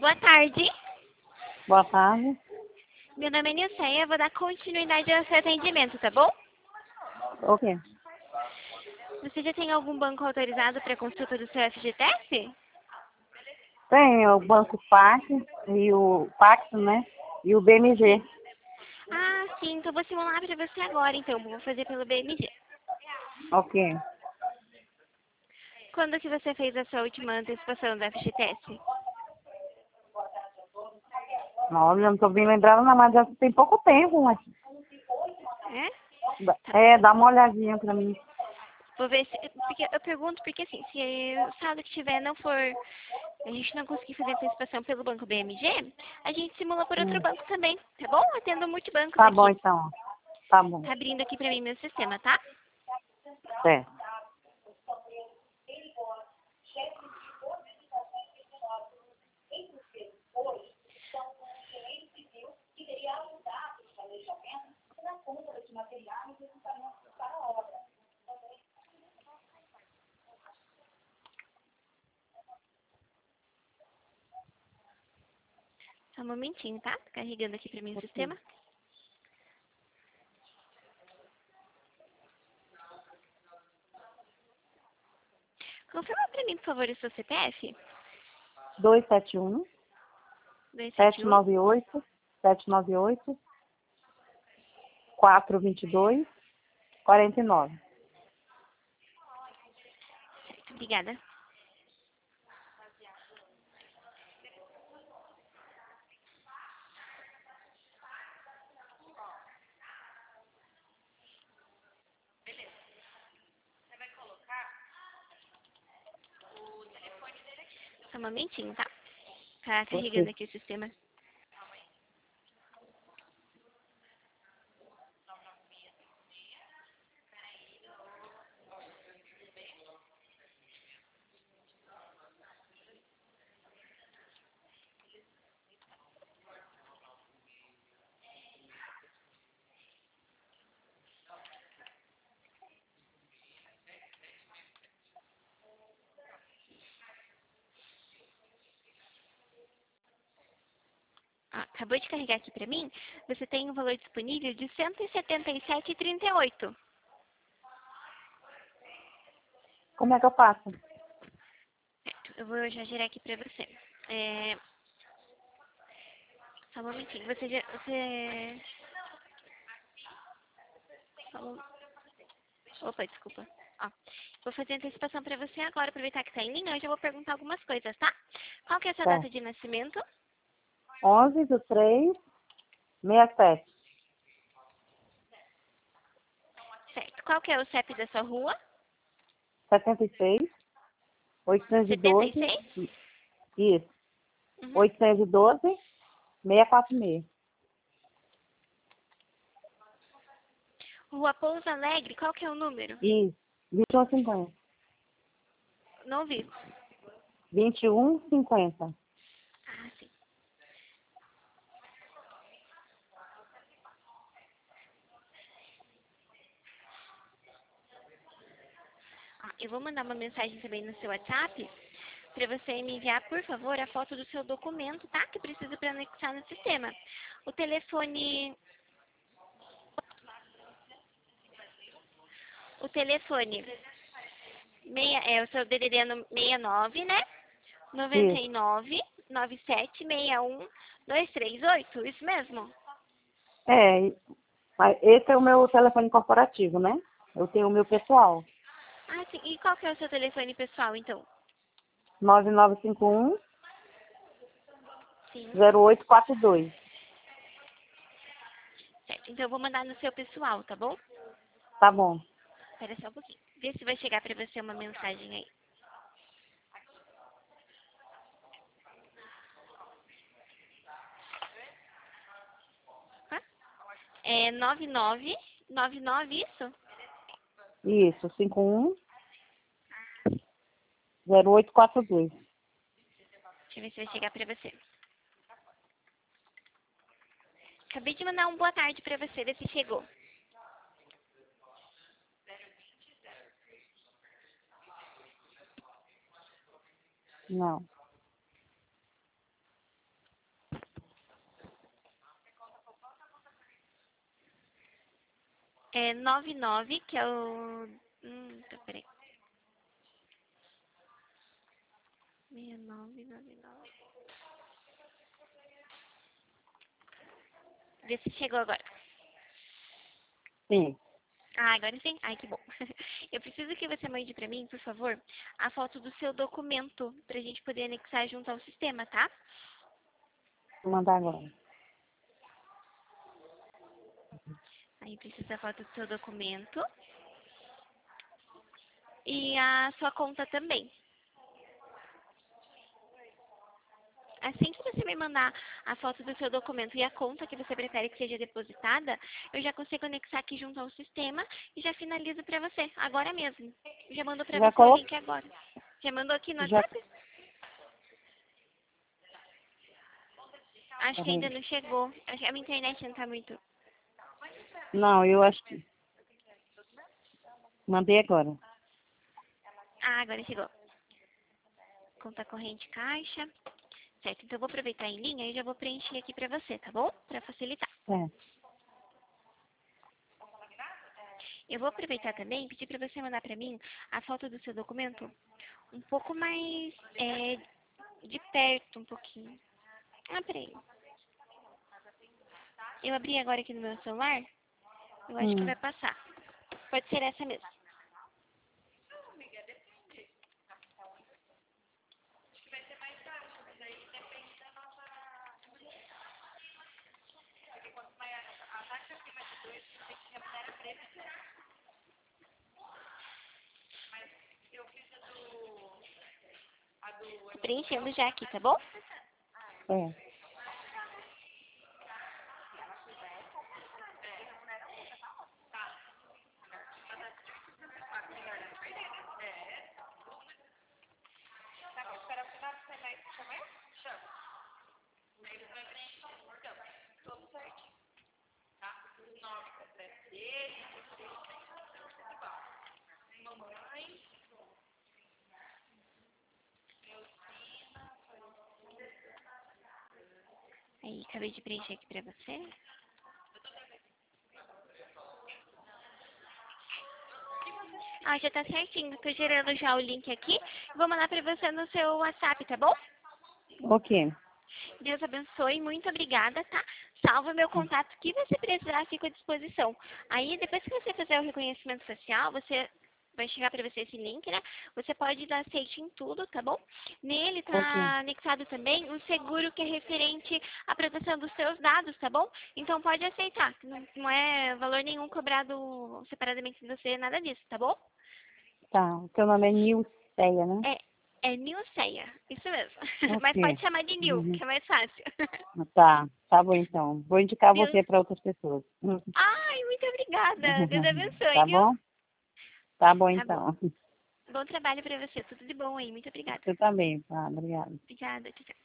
Boa tarde. Boa tarde. Meu nome é Nilceia, eu vou dar continuidade ao seu atendimento, tá bom? Ok. Você já tem algum banco autorizado para consulta do seu FGTS? Tem o Banco PAC e o Pax, né? E o BMG. Ah, sim, então vou simular para você agora, então. Vou fazer pelo BMG. Ok. Quando que você fez a sua última antecipação do FGTS? Olha, eu não tô bem lembrada, não, mas já tem pouco tempo, mas... É? Dá uma olhadinha pra mim. Vou ver se... Porque eu pergunto porque, assim, se o saldo que tiver não for... A gente não conseguir fazer antecipação pelo banco BMG, a gente simula por outro banco também, tá bom? Atendo multibancos Tá bom, aqui. então. Tá bom. Tá abrindo aqui pra mim meu sistema, tá? Certo. Só um momentinho, tá? Tá carregando aqui pra mim o Ok. sistema. Confirma pra mim, por favor, o seu CPF. 271 271. 798 798 422 49. Certo, obrigada. Só um momentinho, tá? Tá carregando Ok. aqui o sistema. Ah, acabou de carregar aqui pra mim. Você tem um valor disponível de 177,38. Como é que eu faço? Eu vou já gerar aqui pra você. Só um momentinho. Você... só um- Opa, desculpa. Ó, vou fazer a antecipação pra você agora, aproveitar que tá em linha. Eu já vou perguntar algumas coisas, tá? Qual que é a sua data Certo. de nascimento? 11/3/67. Certo. Qual que é o CEP da sua rua? 76 812. 76? Isso. Uhum. 812 646. Rua Pouso Alegre, qual que é o número? Isso. 21,50. Não vi. 21,50. Ah, sim. Ah, eu vou mandar uma mensagem também no seu WhatsApp para você me enviar, por favor, a foto do seu documento, tá? Que precisa para anexar no sistema. O telefone... O telefone... é o seu DDD é 69, né? Isso. 99 97 61 238, isso mesmo? É, mas esse é o meu telefone corporativo, né? Eu tenho o meu pessoal. Ah, sim. E qual que é o seu telefone pessoal, então? 9951 Sim. 0842. Certo. Então eu vou mandar no seu pessoal, tá bom? Tá bom. Espera só um pouquinho. Vê se vai chegar pra você uma mensagem aí. Tá? É 99 isso? Isso, 51 0842. Deixa eu ver se vai chegar pra você. Acabei de mandar um boa tarde pra você, ver se chegou. Não. é 99, que é o... tá, peraí. 6999. Vê se chegou agora. Sim. Ah, agora sim? Ai, que bom. Eu preciso que você mande pra mim, por favor, a foto do seu documento, pra gente poder anexar junto ao sistema, tá? Vou mandar agora. Aí precisa da foto do seu documento. E a sua conta também. Assim que você me mandar a foto do seu documento e a conta que você prefere que seja depositada, eu já consigo anexar aqui junto ao sistema e já finalizo pra você, agora mesmo. Já mando pra Já você o coloquei. link agora. Já mandou aqui no Já. WhatsApp? Acho que ainda Peraí. não chegou. Acho que a minha internet não tá muito... Não, eu acho que. Mandei agora. Ah, agora chegou. Conta corrente caixa. Certo, então eu vou aproveitar em linha e já vou preencher aqui pra você, tá bom? Pra facilitar. É. Eu vou aproveitar também e pedir pra você mandar pra mim a foto do seu documento um pouco mais de perto, um pouquinho. Ah, peraí. Eu abri agora aqui no meu celular. Eu acho que vai passar. Pode ser essa mesmo. Tô preenchendo já aqui, tá bom? É. Aí, acabei de preencher aqui pra você. Ah, já tá certinho. Tô gerando já o link aqui. Vou mandar pra você no seu WhatsApp, tá bom? Ok. Deus abençoe. Muito obrigada, tá? Salva meu contato. O que você precisar, fico à disposição. Aí, depois que você fizer o reconhecimento facial, você vai chegar para você esse link, né? Você pode dar aceite em tudo, tá bom? Nele Ok. tá anexado também um seguro que é referente à proteção dos seus dados, tá bom? Então pode aceitar. Não é valor nenhum cobrado separadamente de você, nada disso, tá bom? Tá. O teu nome é Nilceia, né? É Nilceia, isso mesmo. Mas pode Ok. chamar de Nil, Uhum. que é mais fácil. Tá. Tá bom então. Vou indicar Deus. você para outras pessoas. Ai, muito obrigada. Deus abençoe, Tá viu? bom? Tá bom Tá bom. então. Bom trabalho pra você. Tudo de bom aí. Muito obrigada. Você também. Tá. Obrigada. Obrigada. Tchau, tchau.